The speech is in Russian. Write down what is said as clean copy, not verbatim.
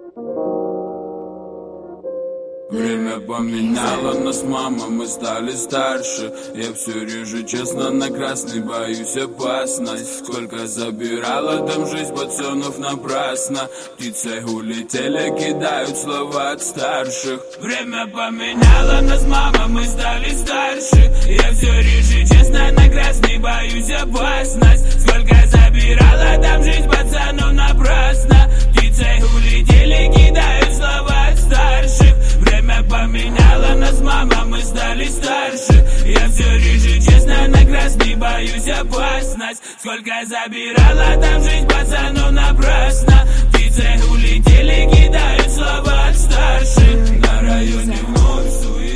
Время поменяло нас, мама, мы стали старше. Я все реже, честно, на красный, боюсь опасность. Сколько забирала там жизнь пацанов напрасно. Птицы улетели, кидают слова от старших. Время поменяло нас, мама, мы стали старше. Я все реже, честно, на красный, боюсь опасность. Сколько забирала там жизнь пацанов напрасно. Птицы улетели, кидают слова от старших. Время поменяло нас, мама, мы стали старше. Я все реже, честно, на красный, боюсь опасность. Сколько забирала там жизнь пацанов напрасно. Птицы улетели, кидают слова от старших. На районе вновь суета.